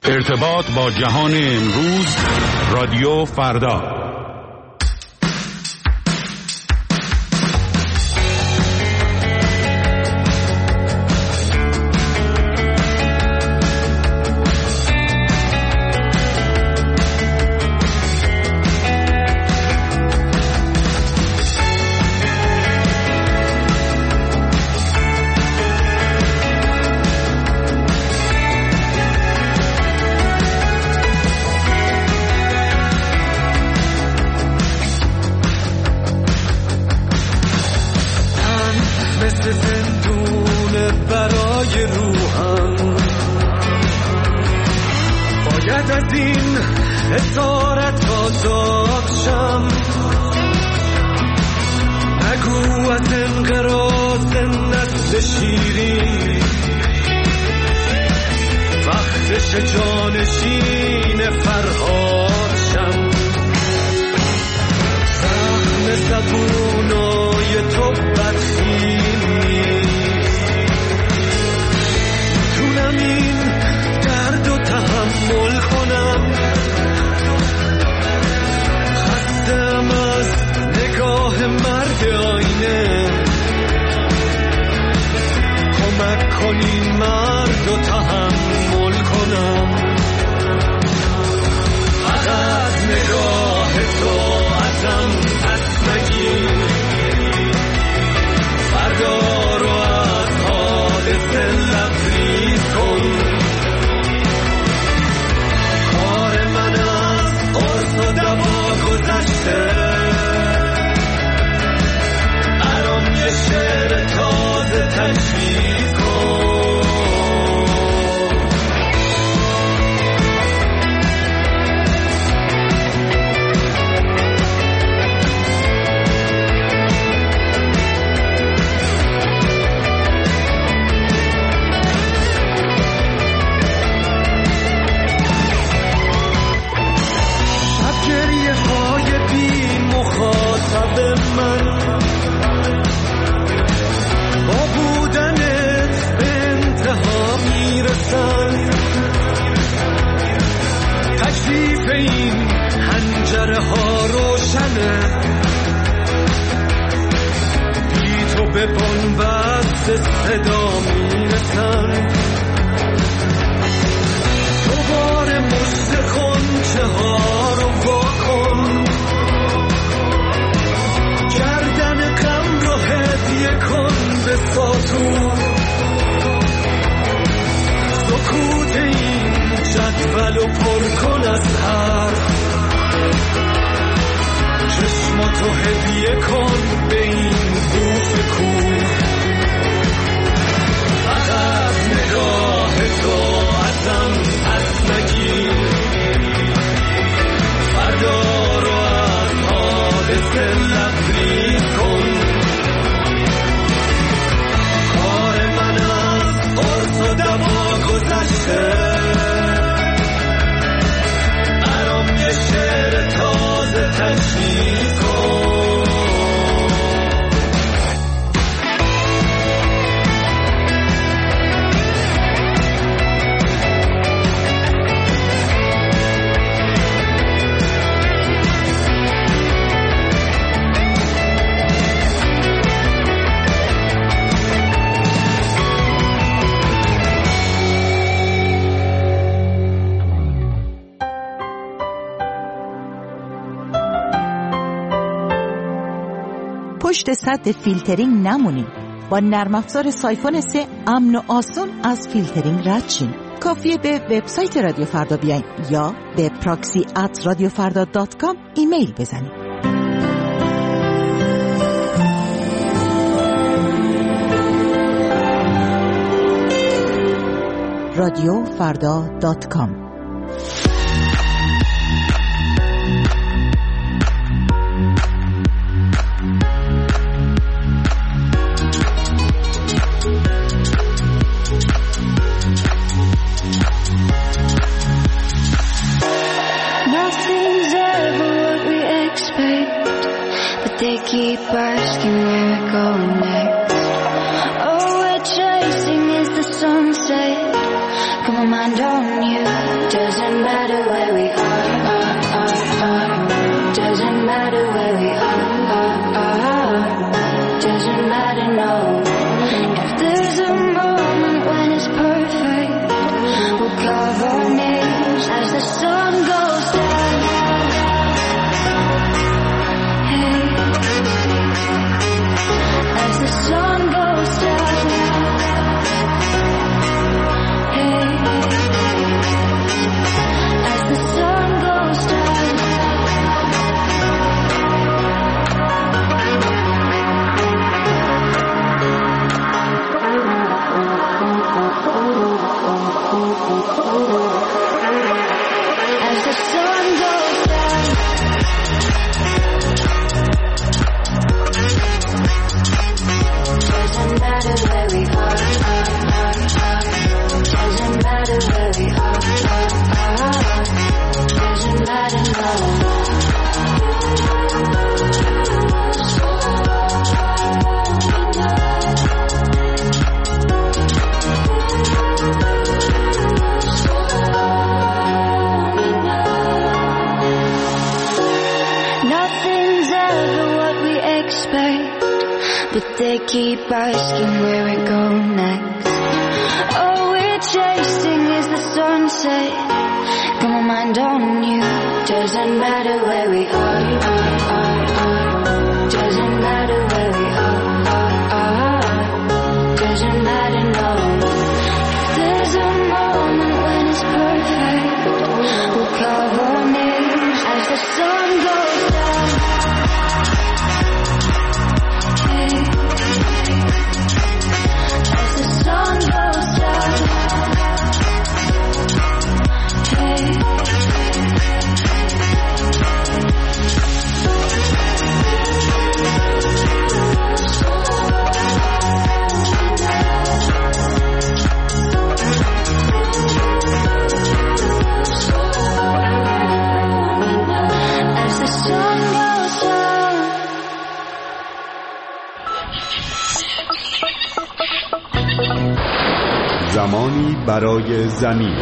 ارتباط با جهان امروز، رادیو فردا. پشت سد فیلترینگ نمونید. با نرم افزار سایفون 3 امن و آسون از فیلترینگ رد شین. کافیه به وبسایت رادیو فردا بیاین یا به proxy@radiofarda.com ایمیل بزنید. radiofarda.com They keep asking where we're going next. All we're chasing is the sunset. Come on, mind on you. Doesn't matter where we are. Doesn't matter where we are. Doesn't matter, no. If there's a moment when it's perfect, we'll carve our names as the sun goes down. Hey, as the sun goes down. Hey, as the sun goes down. As the sun goes down. Doesn't matter where we are. Doesn't matter where we are. Doesn't matter, no. Nothing's ever what we expect, but they keep asking where we go next. All we're chasing is the sunset. Got my mind on you. Doesn't matter where we are. Doesn't matter where we are. Doesn't matter, no. If there's a moment when it's perfect, we'll carve our names as the sun goes down. Hey, as the sun goes down. Hey, as the sun goes down. زمانی برای زمین.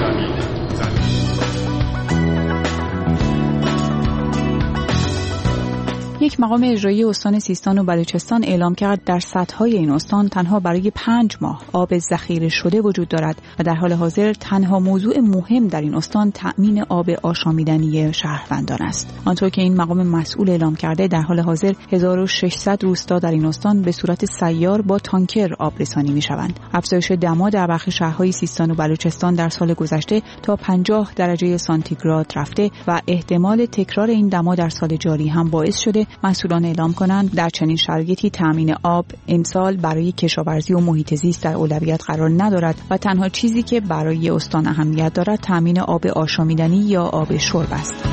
یک مقام اجرایی استان سیستان و بلوچستان اعلام کرد در سدهای این استان تنها برای 5 ماه آب ذخیره شده وجود دارد و در حال حاضر تنها موضوع مهم در این استان تأمین آب آشامیدنی شهروندان است. آنطور که این مقام مسئول اعلام کرده در حال حاضر 1600 روستا در این استان به صورت سیار با تانکر آب رسانی می‌شوند. افزایش دما در برخی شهرهای سیستان و بلوچستان در سال گذشته تا 50 درجه سانتیگراد رفته و احتمال تکرار این دما در سال جاری هم باعث شده مسئولان اعلام کنند در چنین شرایطی تأمین آب امسال برای کشاورزی و محیط زیست در اولویت قرار ندارد و تنها چیزی که برای استان اهمیت دارد تأمین آب آشامیدنی یا آب شرب است.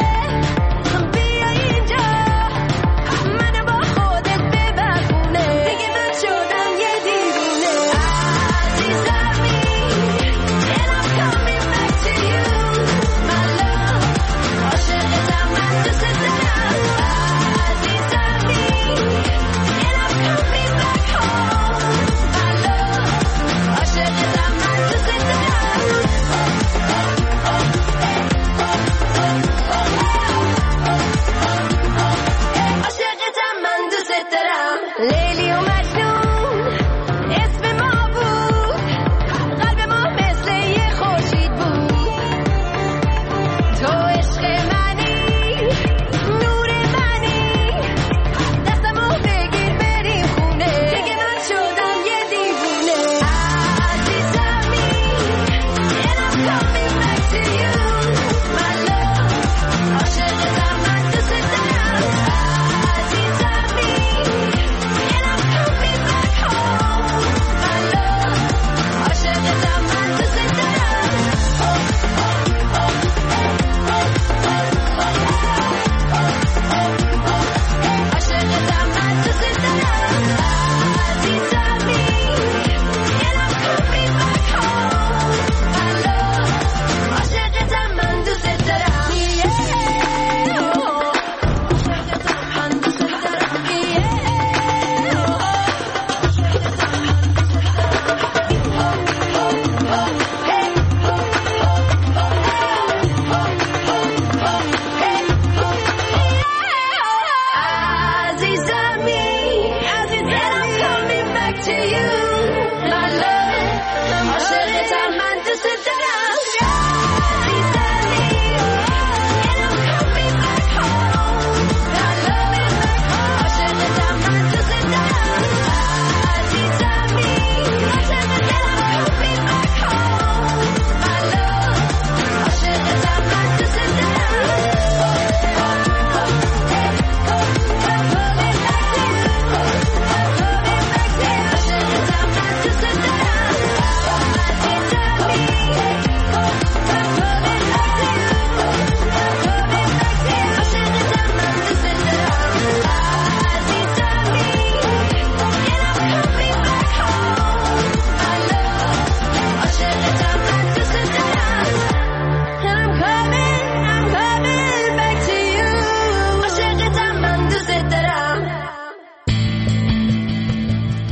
بیا اینجا منو با خودت ببر خونه.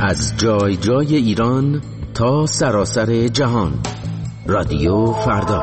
از جای جای ایران تا سراسر جهان. رادیو فردا.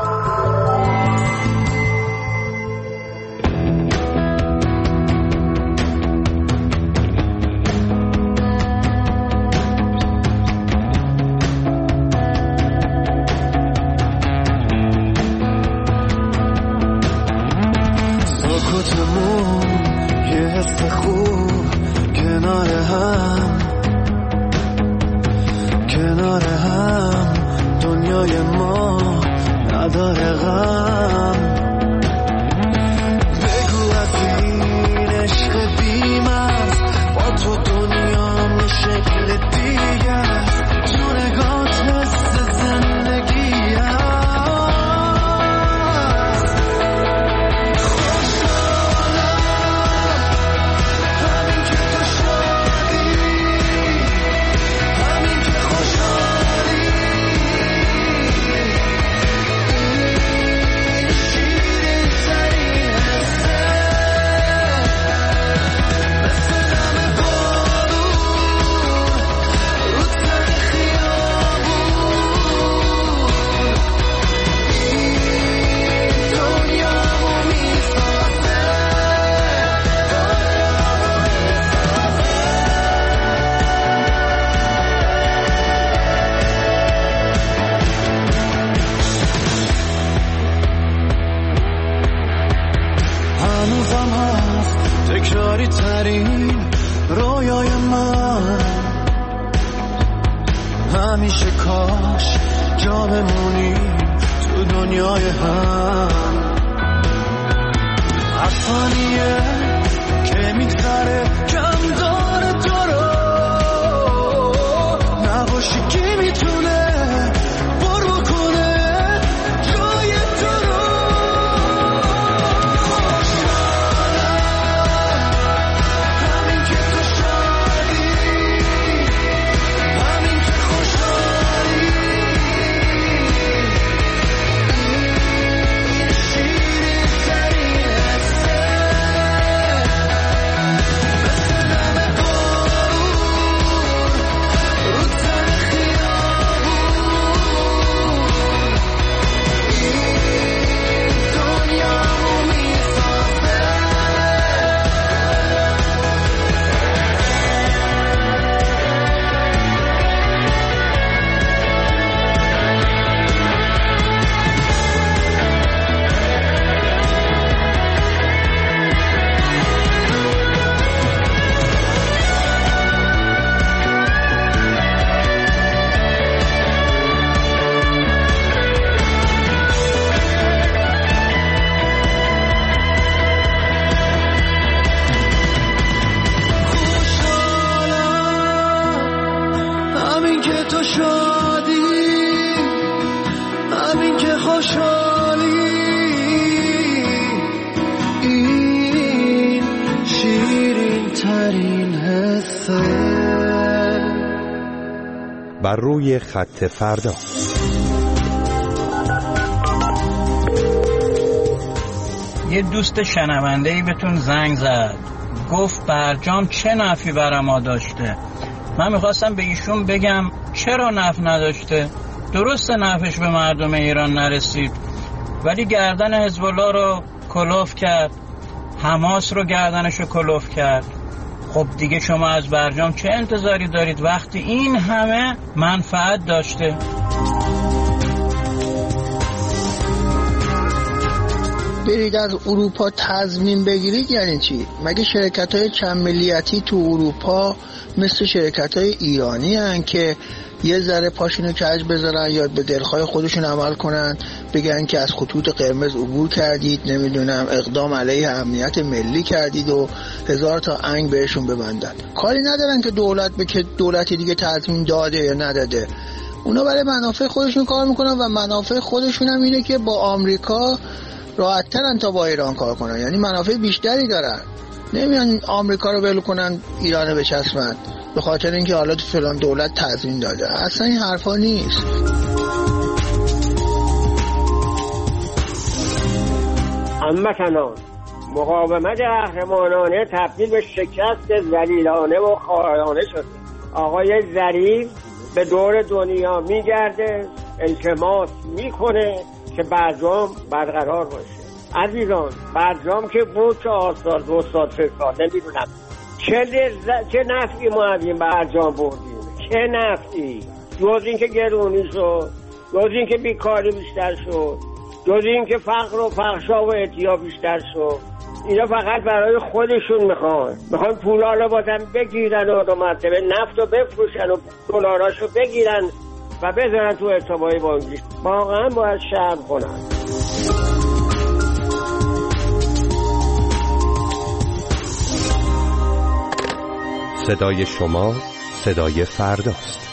همیشه کاش جا بمونی تو دنیای هم. هر ثانیه که میگذره کم داره تو رو، نباشی کی میتونه پر بکنه جای تو رو. همین که تو شادی، همین که خوشحالی، شیرین ترین حسه، مثل دم بارون رو تن خیابون. این دنیامو میسازه. همین که تو شادی، همین که خوشحالی، این شیرین ترین حسه. بر روی خط فردا. یه دوست شنونده‌ای بهتون زنگ زد، گفت برجام چه نفعی برای ما داشته. من میخواستم به ایشون بگم چرا نفع نداشته. درست نفعش به مردم ایران نرسید، ولی گردن حزب الله رو کلوف کرد، حماس رو گردنش رو کلوف کرد. خب دیگه شما از برجام چه انتظاری دارید وقتی این همه منفعت داشته؟ برید از اروپا تضمین بگیرید یعنی چی؟ مگه شرکت‌های چند ملیتی تو اروپا مثل شرکت‌های ایرانی هن که یه ذره پاشونو کج بذارن یا به دلخواه خودشون عمل کنن، بگن که از خطوط قرمز عبور کردید، نمیدونم اقدام علیه امنیت ملی کردید و هزار تا انگ بهشون ببندن. کاری ندارن که دولت به که دولت دیگه تضمین داده یا نداده. اونا برای منافع خودشون کار میکنن و منافع خودشون هم اینه که با آمریکا راحت ترن تا با ایران کار کنن، یعنی منافع بیشتری دارن. نمیان آمریکا رو ول کنن ایران رو بچسبن به خاطر اینکه حالا تو فلان دولت تضمین داده. اصلا این حرفا نیست. هموطنان، مقاومت قهرمانانه تبدیل به شکست ذلیلانه و خائنانه شده. آقای ظریف به دور دنیا میگرده، التماس میکنه که برجام برقرار باشه. عزیزان برجام که بود 4 سال 2 سال 3 سال نمیدونم چه نفعی ما از این برجام بردیم، چه نفعی؟ جز این که گرونی شد، جز این که بیکاری بیشتر شد، جز این که فقر و فحشا و اعتیاد بیشتر شد. اینا فقط برای خودشون میخوان پولا رو بازم بگیرن و دو مرتبه نفت رو بفروشن و دلاراشو بگیرن و بذارن تو حسابای بانکی. واقعا باید شرم کنن. صدای شما صدای فرداست.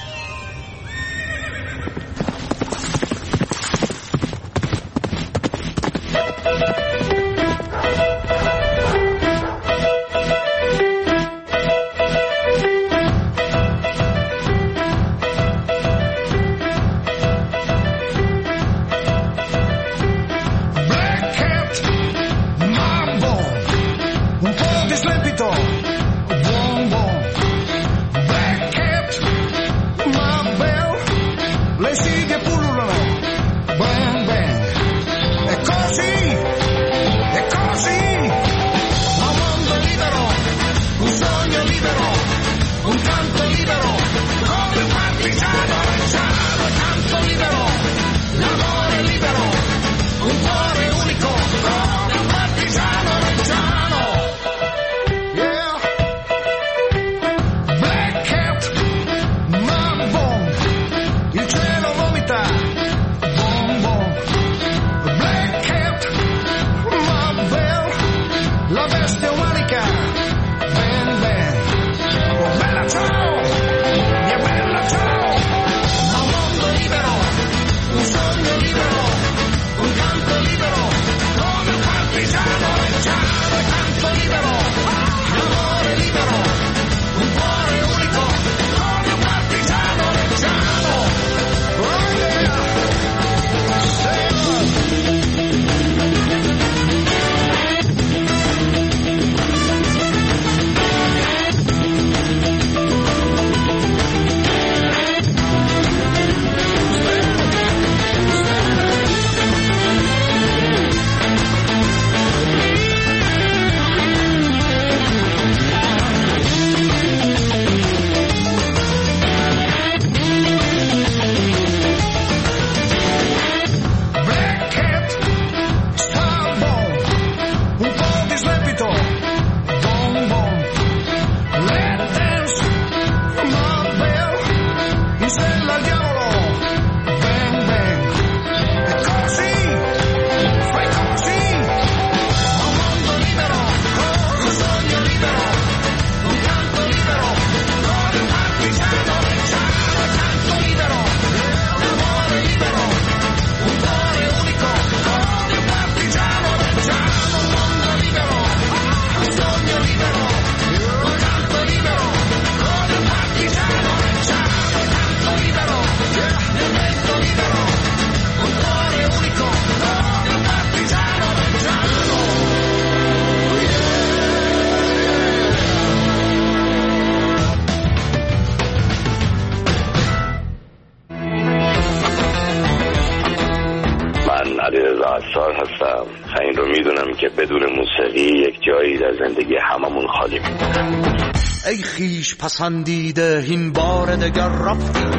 هستم. این رو میدونم که بدون موسیقی یک جایی در زندگی هممون خالی میمونه. ای خیش پسندیده این بار دگر رفتی،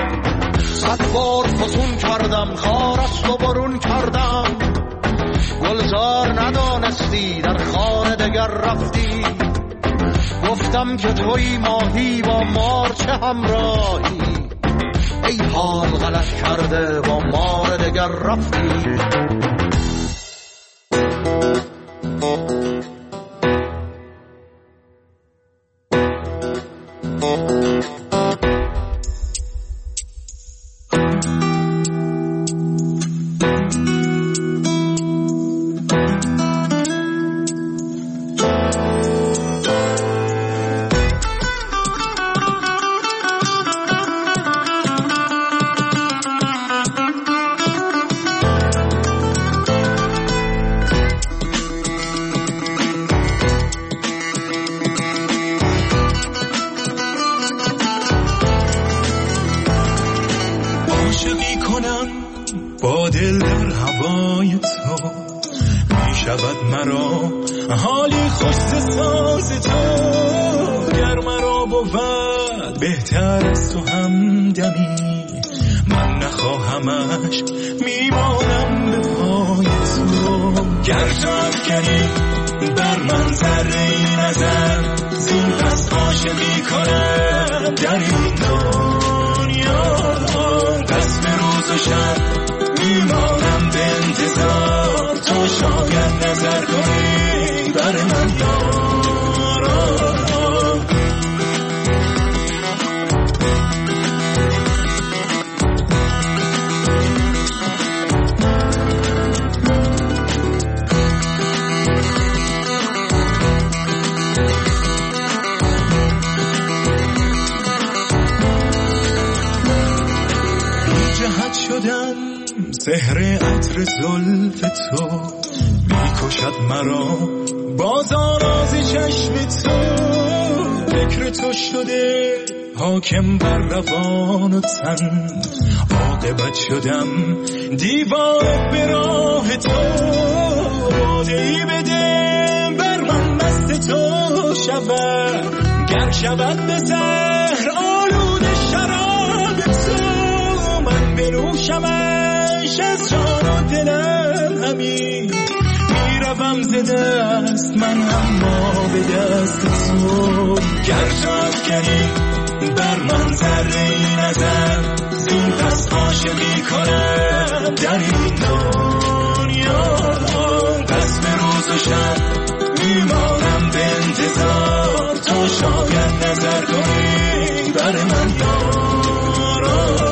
100 بار فسون کردم خارست و برون کردم، گلزار ندانستی در خانه دگر رفتی، گفتم که توی ماهی با مار چه همراهی، ای حال غلط کرده با مار دگر رفتی. شود مرا حالی خوش ساز تو. گر مرا بود بهتر از تو همدمی، من نخواهمش میمانم به پای تو. گر تو افکنی بر من ذره نظر، زین پس عاشقی کنم در این دنیا. پس به روز و شب میمانم به انتظار، تو شاید نظر کنی بر من یارا. شدم سحر عطر زلف تو، میکشد مرا باز آراز چشم تو. فکر تو شده حاکم بر روان و تن، عاقبت شدم دیوانه به راه تو. باده‌ای بده بر من مست تو شود، گر شود به زهر آلوده شراب تو. من بنوشمش از جان و دلم همین، میروم ز دست من اما به دست تو. گر تو افکنی بر من ذره نظر، زین پس عاشقی کنم در این دنیا. پس به روز و شب میمانم به انتظار، تو شاید نظر کنی بر من یارا.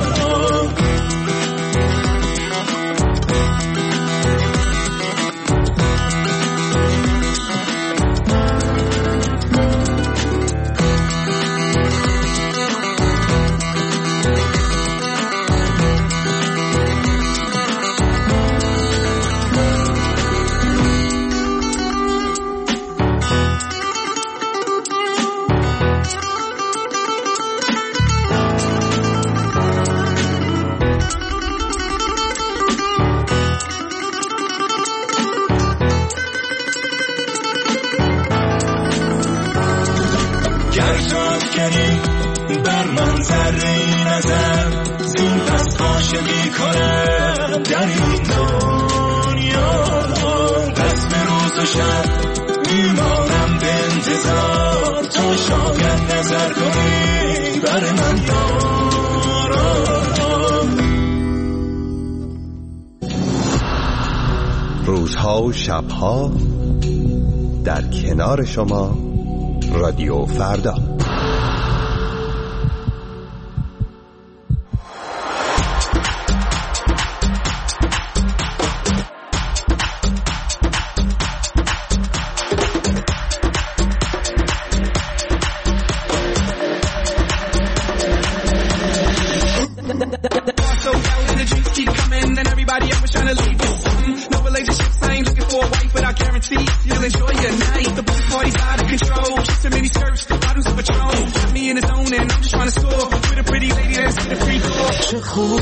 بر من ذره نظر، زین پس عاشقی کنم در این دنیا. پس به روز و شب میمانم به انتظار، تو شاید نظر کنی بر من یارا. روزها و شبها در کنار شما رادیو فردا. چه خوبه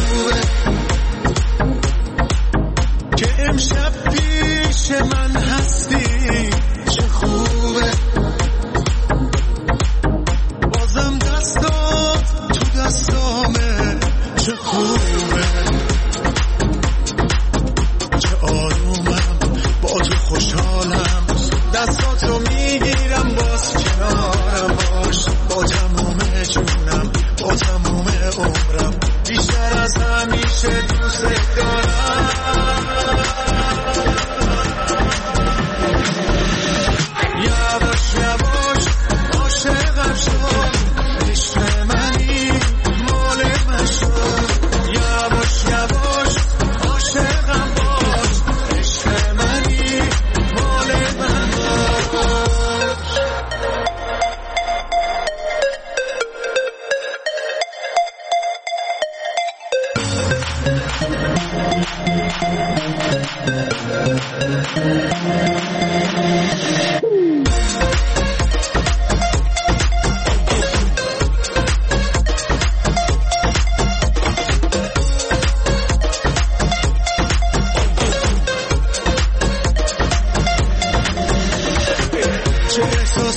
که امشب پیش من هستی، چه خوبه بازم دستات تو دستامه، چه خوبه چه آرومم با تو خوشحالم، دستاتو میگیرم باز کنارم باش، با تموم جونم با تموم عمرم، بیشتر از همیشه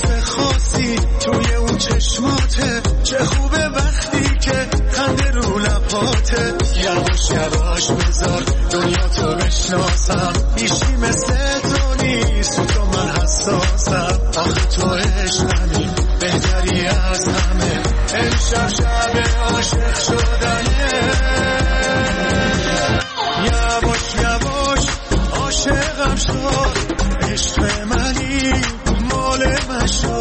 عشق خاصی توی اون چشماته، چه خوبه وقتی که خنده رو لباته. یواش یواش بذار دنیا تو بشناسم، هیچی مثل تو نیست، تو من حساسم. آخه تو عشقمی بهتری از همه، امشب شب عاشق شدنه. یواش یواش عاشقم شد، عشق منی مال من شد.